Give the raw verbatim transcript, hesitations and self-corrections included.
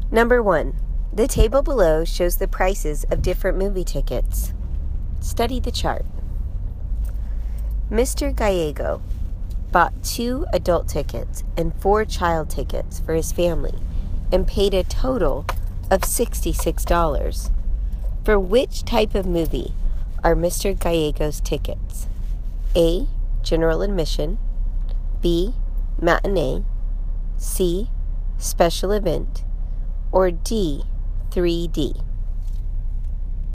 Number one. The table below shows the prices of different movie tickets. Study the chart. Mister Gallego bought two adult tickets and four child tickets for his family and paid a total of sixty-six dollars. For which type of movie are Mister Gallego's tickets? A. General admission. B. Matinee. C. Special event. Or D. three D.